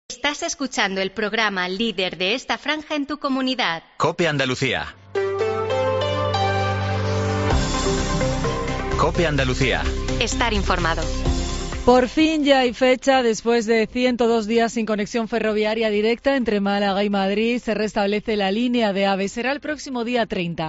Estás escuchando el programa líder de esta franja en tu comunidad. COPE Andalucía. COPE Andalucía. Estar informado. Por fin ya hay fecha. Después de 102 días sin conexión ferroviaria directa entre Málaga y Madrid, se restablece la línea de AVE. Será el próximo día 30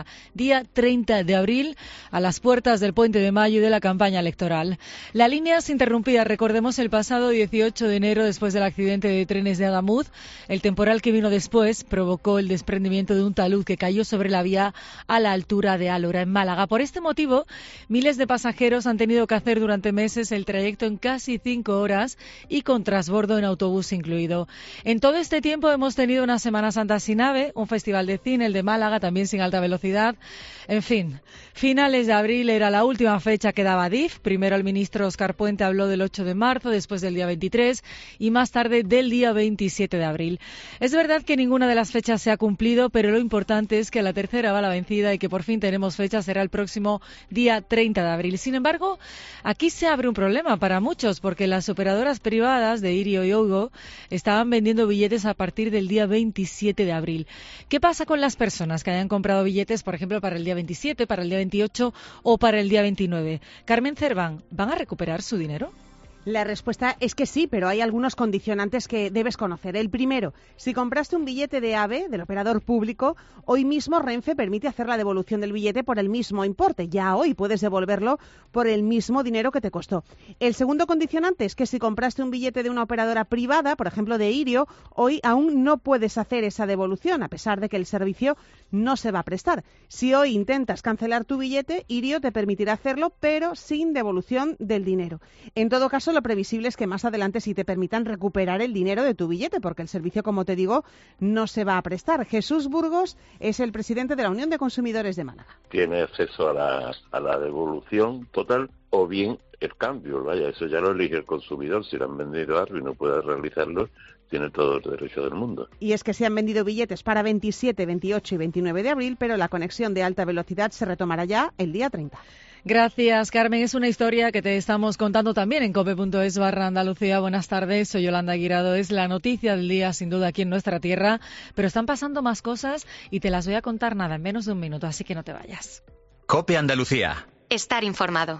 de abril, a las puertas del Puente de Mayo y de la campaña electoral. La línea se interrumpía, recordemos, el pasado 18 de enero después del accidente de trenes de Adamuz. El temporal que vino después provocó el desprendimiento de un talud que cayó sobre la vía a la altura de Álora, en Málaga. Por este motivo, miles de pasajeros han tenido que hacer durante meses el trayecto en casi 5 horas y con transbordo en autobús incluido. En todo este tiempo hemos tenido una Semana Santa sin AVE, un festival de cine, el de Málaga, también sin alta velocidad. En fin, finales de abril era la última fecha que daba DIF. Primero el ministro Óscar Puente habló del 8 de marzo, después del día 23 y más tarde del día 27 de abril. Es verdad que ninguna de las fechas se ha cumplido, pero lo importante es que la tercera va la vencida y que por fin tenemos fecha. Será el próximo día 30 de abril. Sin embargo, aquí se abre un problema para muchos, porque las operadoras privadas de Irio y Ougo estaban vendiendo billetes a partir del día 27 de abril. ¿Qué pasa con las personas que hayan comprado billetes, por ejemplo, para el día 27, para el día 28 o para el día 29? Carmen Cerván, ¿van a recuperar su dinero? La respuesta es que sí, pero hay algunos condicionantes que debes conocer. El primero, si compraste un billete de AVE, del operador público, hoy mismo Renfe permite hacer la devolución del billete por el mismo importe. Ya hoy puedes devolverlo por el mismo dinero que te costó. El segundo condicionante es que si compraste un billete de una operadora privada, por ejemplo de Irio, hoy aún no puedes hacer esa devolución, a pesar de que el servicio no se va a prestar. Si hoy intentas cancelar tu billete, Irio te permitirá hacerlo, pero sin devolución del dinero. En todo caso, lo previsible es que más adelante sí te permitan recuperar el dinero de tu billete, porque el servicio, como te digo, no se va a prestar. Jesús Burgos es el presidente de la Unión de Consumidores de Málaga. Tiene acceso a la devolución total o bien el cambio. Vaya, eso ya lo elige el consumidor. Si le han vendido algo y no puede realizarlo, tiene todo el derecho del mundo. Y es que se han vendido billetes para 27, 28 y 29 de abril, pero la conexión de alta velocidad se retomará ya el día 30. Gracias, Carmen. Es una historia que te estamos contando también en cope.es/Andalucía. Buenas tardes, soy Yolanda Guirado. Es la noticia del día, sin duda, aquí en nuestra tierra, pero están pasando más cosas y te las voy a contar nada, en menos de un minuto, así que no te vayas. COPE Andalucía. Estar informado.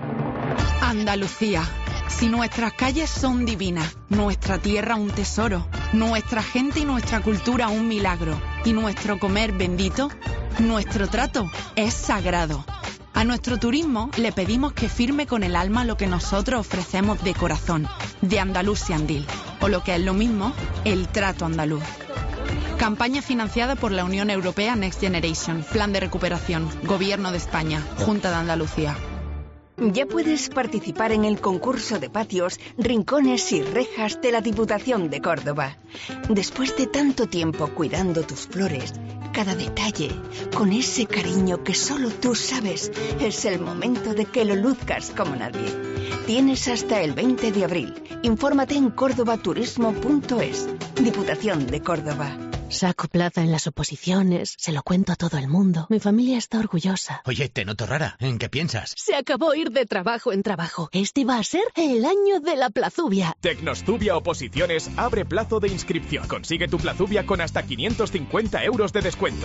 Andalucía. Si nuestras calles son divinas, nuestra tierra un tesoro, nuestra gente y nuestra cultura un milagro, y nuestro comer bendito, nuestro trato es sagrado. A nuestro turismo le pedimos que firme con el alma lo que nosotros ofrecemos de corazón, de Andalusiandil, o lo que es lo mismo, el trato andaluz. Campaña financiada por la Unión Europea Next Generation, Plan de Recuperación, Gobierno de España, Junta de Andalucía. Ya puedes participar en el concurso de patios, rincones y rejas de la Diputación de Córdoba. Después de tanto tiempo cuidando tus flores, cada detalle, con ese cariño que solo tú sabes, es el momento de que lo luzcas como nadie. Tienes hasta el 20 de abril. Infórmate en cordobaturismo.es. Diputación de Córdoba. Saco plaza en las oposiciones, se lo cuento a todo el mundo. Mi familia está orgullosa. Oye, te noto rara. ¿En qué piensas? Se acabó ir de trabajo en trabajo. Este va a ser el año de la plazubia. Tecnostubia Oposiciones abre plazo de inscripción. Consigue tu plazubia con hasta 550 euros de descuento.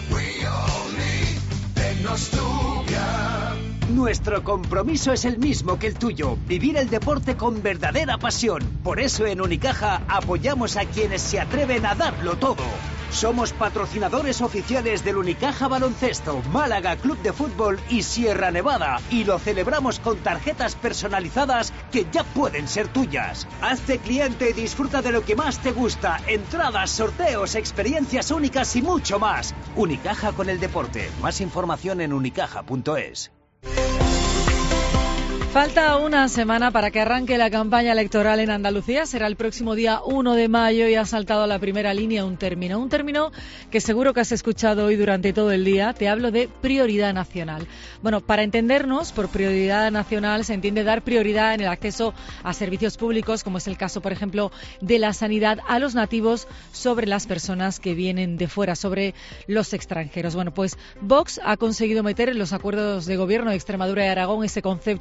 Nuestro compromiso es el mismo que el tuyo, vivir el deporte con verdadera pasión. Por eso en Unicaja apoyamos a quienes se atreven a darlo todo. Somos patrocinadores oficiales del Unicaja Baloncesto, Málaga Club de Fútbol y Sierra Nevada. Y lo celebramos con tarjetas personalizadas que ya pueden ser tuyas. Hazte cliente y disfruta de lo que más te gusta. Entradas, sorteos, experiencias únicas y mucho más. Unicaja con el deporte. Más información en unicaja.es. Falta una semana para que arranque la campaña electoral en Andalucía. Será el próximo día 1 de mayo y ha saltado a la primera línea un término que seguro que has escuchado hoy durante todo el día. Te hablo de prioridad nacional. Bueno, para entendernos, por prioridad nacional se entiende dar prioridad en el acceso a servicios públicos, como es el caso, por ejemplo, de la sanidad, a los nativos sobre las personas que vienen de fuera, sobre los extranjeros. Bueno, pues Vox ha conseguido meter en los acuerdos de gobierno de Extremadura y Aragón ese concepto de prioridad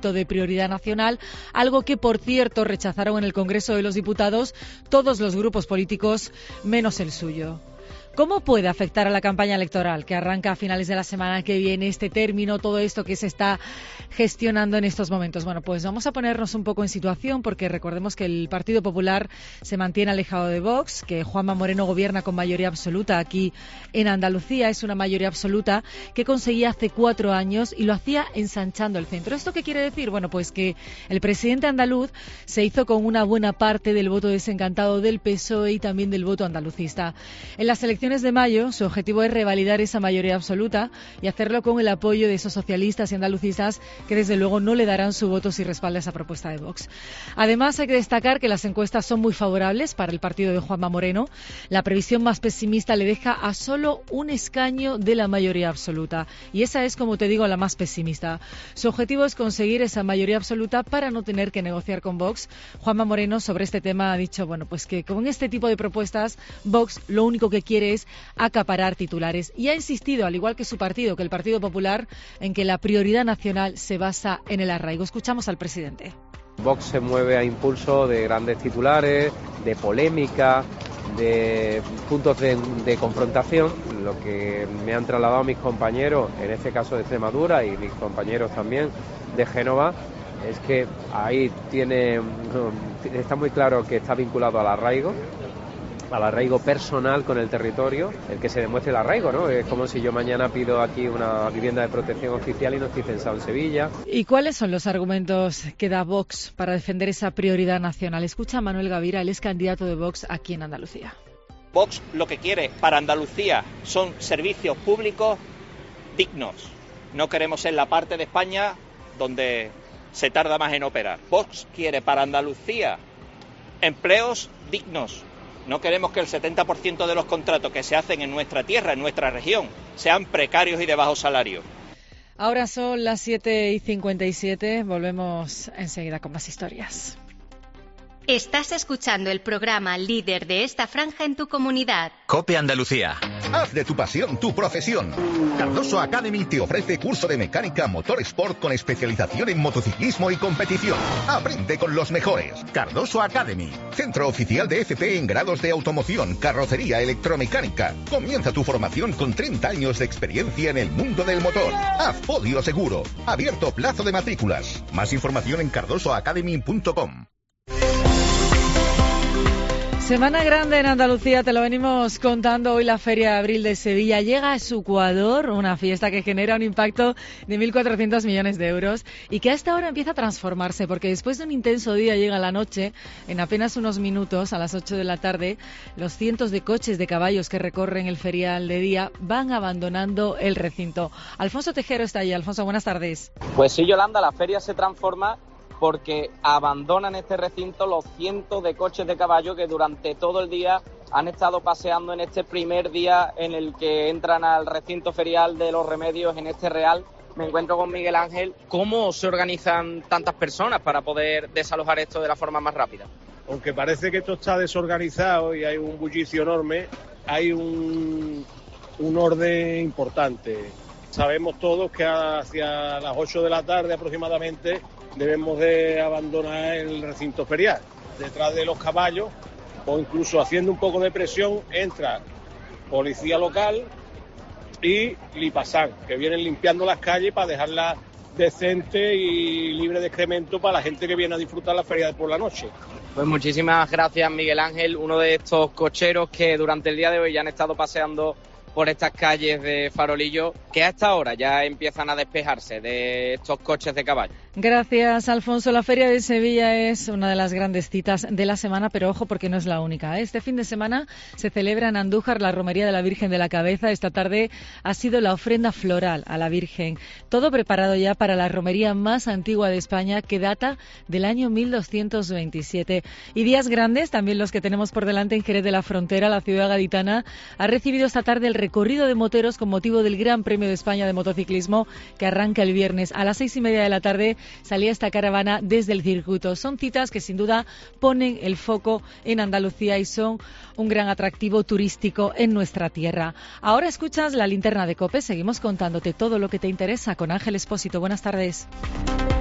prioridad nacional, algo que, por cierto, rechazaron en el Congreso de los Diputados todos los grupos políticos, menos el suyo. ¿Cómo puede afectar a la campaña electoral que arranca a finales de la semana que viene este término, todo esto que se está gestionando en estos momentos? Bueno, pues vamos a ponernos un poco en situación porque recordemos que el Partido Popular se mantiene alejado de Vox, que Juanma Moreno gobierna con mayoría absoluta aquí en Andalucía. Es una mayoría absoluta que conseguía hace 4 años y lo hacía ensanchando el centro. ¿Esto qué quiere decir? Bueno, pues que el presidente andaluz se hizo con una buena parte del voto desencantado del PSOE y también del voto andalucista. En las elecciones de mayo, su objetivo es revalidar esa mayoría absoluta y hacerlo con el apoyo de esos socialistas y andalucistas que desde luego no le darán su voto si respalda esa propuesta de Vox. Además, hay que destacar que las encuestas son muy favorables para el partido de Juanma Moreno. La previsión más pesimista le deja a solo un escaño de la mayoría absoluta y esa es, como te digo, la más pesimista. Su objetivo es conseguir esa mayoría absoluta para no tener que negociar con Vox. Juanma Moreno sobre este tema ha dicho, bueno, pues que con este tipo de propuestas Vox lo único que quiere es acaparar titulares y ha insistido, al igual que su partido, que el Partido Popular, en que la prioridad nacional se basa en el arraigo. Escuchamos al presidente. Vox se mueve a impulso de grandes titulares, de polémica, de puntos de confrontación. Lo que me han trasladado mis compañeros, en este caso de Extremadura y mis compañeros también de Génova, es que ahí está muy claro que está vinculado al arraigo personal con el territorio, el que se demuestre el arraigo, ¿no? Es como si yo mañana pido aquí una vivienda de protección oficial y no estoy censado en Sevilla. ¿Y cuáles son los argumentos que da Vox para defender esa prioridad nacional? Escucha a Manuel Gavira, él es candidato de Vox aquí en Andalucía. Vox lo que quiere para Andalucía son servicios públicos dignos. No queremos ser la parte de España donde se tarda más en operar. Vox quiere para Andalucía empleos dignos. No queremos que el 70% de los contratos que se hacen en nuestra tierra, en nuestra región, sean precarios y de bajo salario. Ahora son las 7:57. Volvemos enseguida con más historias. Estás escuchando el programa líder de esta franja en tu comunidad. COPE Andalucía. Haz de tu pasión tu profesión. Cardoso Academy te ofrece curso de mecánica motor sport con especialización en motociclismo y competición. Aprende con los mejores. Cardoso Academy. Centro oficial de FP en grados de automoción, carrocería, electromecánica. Comienza tu formación con 30 años de experiencia en el mundo del motor. Haz podio seguro. Abierto plazo de matrículas. Más información en cardosoacademy.com. Semana grande en Andalucía, te lo venimos contando hoy. La Feria de Abril de Sevilla llega a su Ecuador, una fiesta que genera un impacto de 1.400 millones de euros y que a esta hora empieza a transformarse porque después de un intenso día llega la noche. En apenas unos minutos, a las 8 de la tarde, los cientos de coches de caballos que recorren el ferial de día van abandonando el recinto. Alfonso Tejero está ahí. Alfonso, buenas tardes. Pues sí, Yolanda, la feria se transforma porque abandonan este recinto los cientos de coches de caballo que durante todo el día han estado paseando en este primer día en el que entran al recinto ferial de Los Remedios en este Real. Me encuentro con Miguel Ángel. ¿Cómo se organizan tantas personas para poder desalojar esto de la forma más rápida? Aunque parece que esto está desorganizado y hay un bullicio enorme, hay un orden importante. Sabemos todos que hacia las 8 de la tarde aproximadamente debemos de abandonar el recinto ferial. Detrás de los caballos, o incluso haciendo un poco de presión, entra policía local y Lipasán, que vienen limpiando las calles para dejarlas decentes y libre de excremento para la gente que viene a disfrutar la feria por la noche. Pues muchísimas gracias, Miguel Ángel, uno de estos cocheros que durante el día de hoy ya han estado paseando por estas calles de Farolillo, que a esta hora ya empiezan a despejarse de estos coches de caballo. Gracias, Alfonso. La Feria de Sevilla es una de las grandes citas de la semana, pero ojo porque no es la única. Este fin de semana se celebra en Andújar la Romería de la Virgen de la Cabeza. Esta tarde ha sido la ofrenda floral a la Virgen. Todo preparado ya para la romería más antigua de España, que data del año 1227. Y días grandes, también los que tenemos por delante en Jerez de la Frontera. La ciudad gaditana ha recibido esta tarde el recorrido de moteros con motivo del Gran Premio de España de Motociclismo que arranca el viernes. A las 6:30 de la tarde salía esta caravana desde el circuito. Son citas que sin duda ponen el foco en Andalucía y son un gran atractivo turístico en nuestra tierra. Ahora escuchas la linterna de COPE. Seguimos contándote todo lo que te interesa con Ángel Expósito. Buenas tardes.